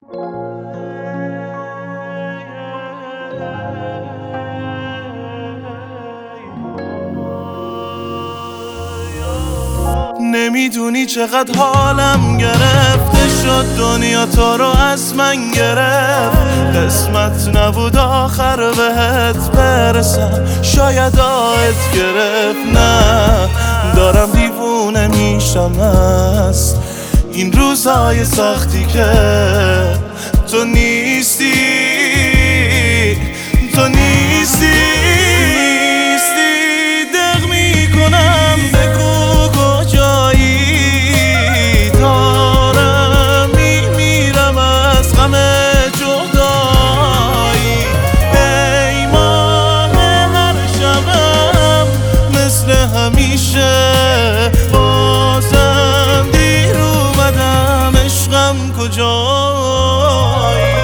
نمیدونی چقدر حالم گرفته شد، دنیا تو رو از من گرفت. قسمت نبود آخر بهت برسم، شاید آهت گرفت. نه دارم دیوونه میشم از این روزهای سختی که تو نیستی، تو نیستی. دق میکنم بگو کجایی، دارم میمیرم از غم جدایی. ای ماه هر شبم مثل همیشه، بازم دیر اومدم عشقم کجایی.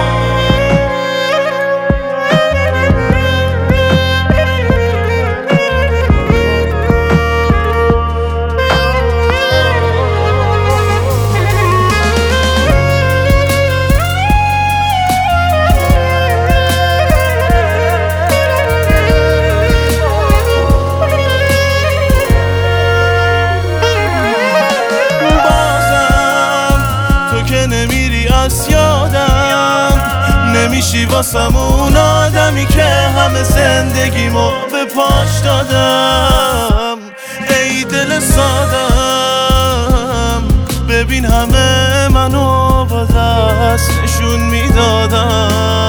نمیری از یادم، نمیشی واسم اون آدمی که همه زندگیمو به پاش دادم. ای دل سادم ببین همه منو با دست نشون میدادم.